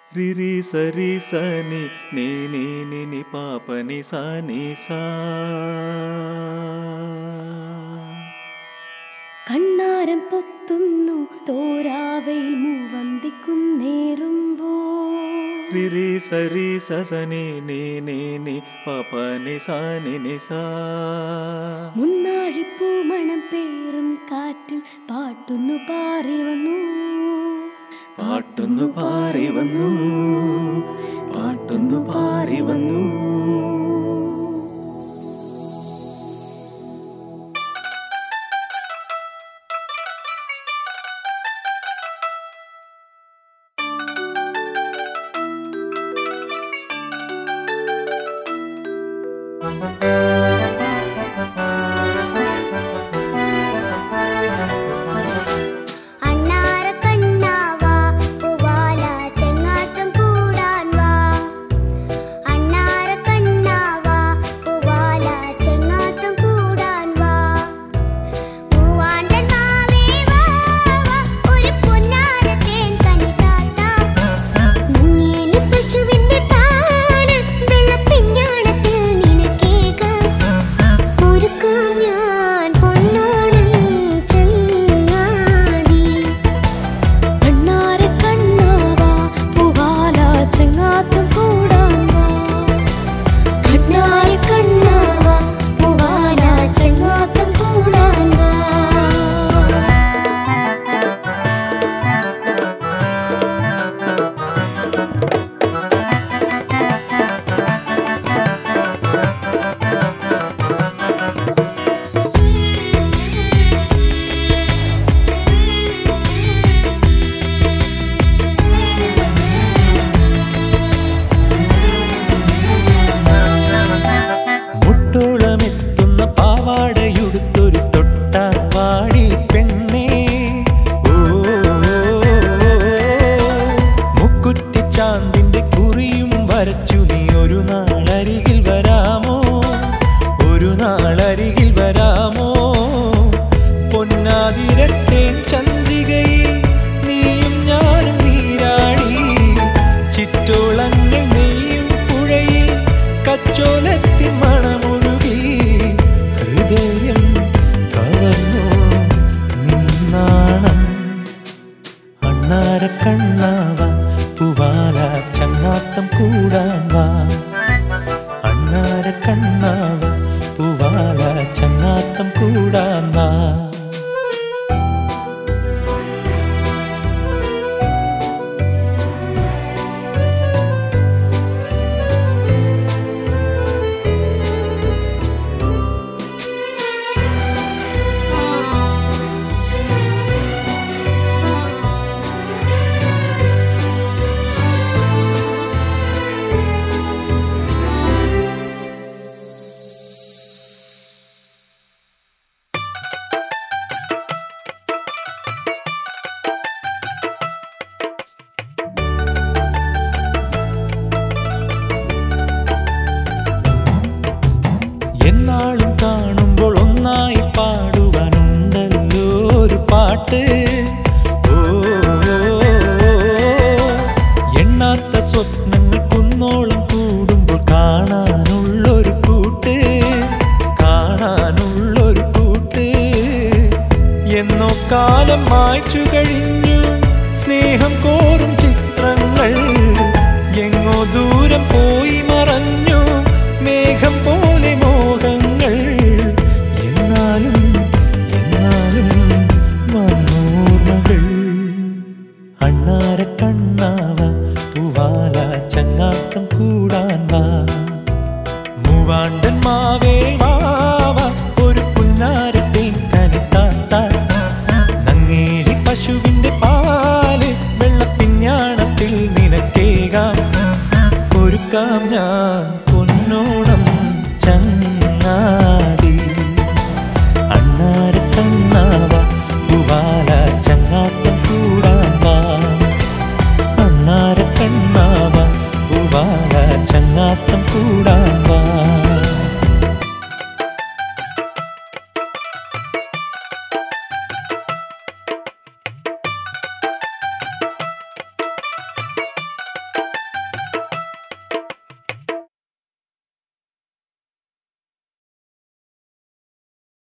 రిరి సరి సని నీ నీ ని ని పాప ని సా ని సా. കണ്ണാരം പൊത്തുന്നു തോരാവയിൽ മൂവന്തിക്കുന്നേറുമ്പോ రిరి సరి సని నీ నీ ని పాప ని సా ని ని సా. മുന്നാഴിപ്പൂമണം പേറും കാറ്റിൽ പാട്ടുന്നു പാറി വന്നു പാട്ടുന്നു പാറി വന്നു പാട്ടുന്നു പാറി വന്നു. ചാന്തിന്റെ കുറിയും വരച്ചു നീ ഒരു നാളരികിൽ വരാമോ, ഒരു നാളരികിൽ വരാമോ. പൊന്നാതിരത്തേൻ ചന്ദ്രികയിൽ നീയും ഞാനും നീരാടി, ചിറ്റോളങ്ങൾ നെയ്യും പുഴയിൽ കച്ചോലത്തിൻ മണമൊഴുകി. ഹൃദയം കവർന്നു നിന്നാണം അണ്ണാരക്കണ്ണാവ പൂവാല ചങ്ങാത്തം കൂടാൻ വാ. അണ്ണാരക്കണ്ണാവ പൂവാല ചങ്ങാത്തം കൂടാൻ വാ. എന്നാളും കാണുമ്പോൾ ഒന്നായി പാടുവാനുണ്ടല്ലോ ഒരു പാട്ട്. ഓ എണ്ണാത്ത സ്വപ്നങ്ങൾ കുന്നോളം കൂടുമ്പോൾ കാണാനുള്ളൊരു കൂട്ട്, കാണാനുള്ളൊരു കൂട്ട്. എന്നോ കാലം മായ്ച്ചു കഴിഞ്ഞു സ്നേഹം കോറും ചിത്രങ്ങൾ, എങ്ങോ ദൂരം പോയി മറഞ്ഞു മേഘം പോലെ മോഹങ്ങൾ. എന്നാലും എന്നാലും വന്നോർമ്മകൾ. അണ്ണാ